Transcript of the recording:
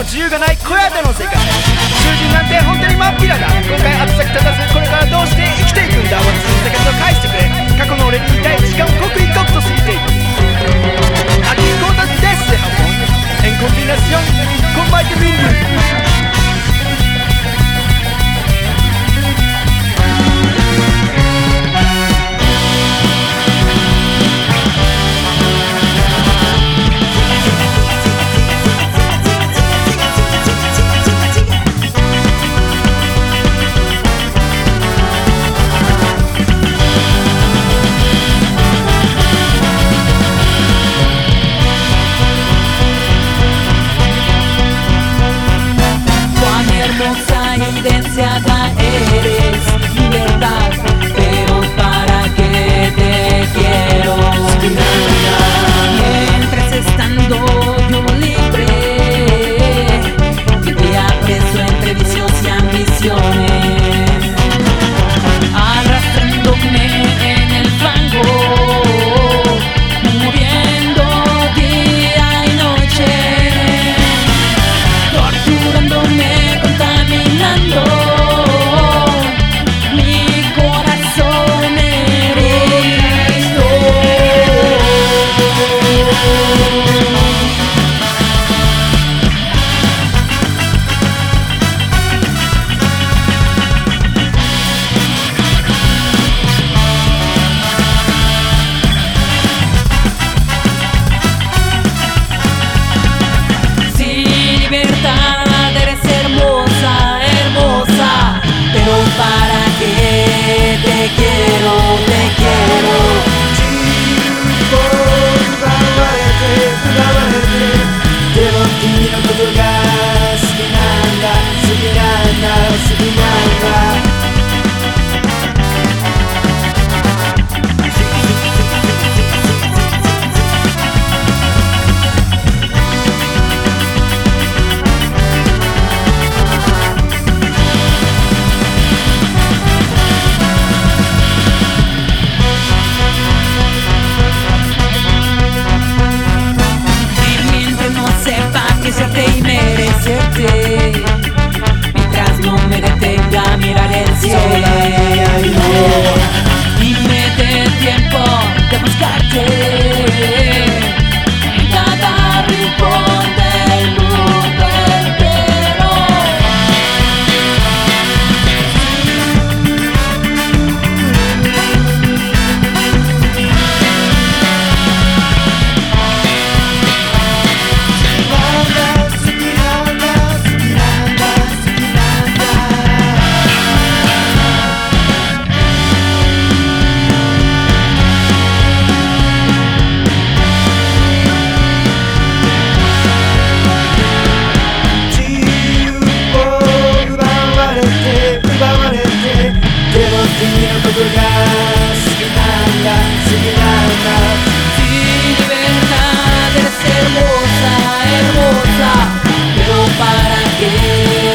自由がない小屋での世界。囚人なんて本当に真っ平だ。今回後先立たずこれからどうして生きていくんだ。私の生活を返してくれ。過去の俺に言いたい時間を刻一刻と過ぎていく。Aquí cortas desde Japón en coordinación con Mike Mindy. Evidenciada eres libertad, pero ¿para qué te quiero? Mientras estando yo libre, vivía preso entre vicios y ambiciones, arrastrándome en el fango, muriendo día y noche, torturándome. Mi corazón herido. Sin libertad eres hermosa, hermosa, pero ¿para qué te quiero, te quiero? 奪われてでも君のことが好きなんだ、好きなんだ、好きなんだ。 Y merecerte, mientras no me detenga a mirar el cielo y me dé tiempo de buscarte en cada rincón del mundo entero. Sin libertad eres hermosa, hermosa, pero ¿para qué?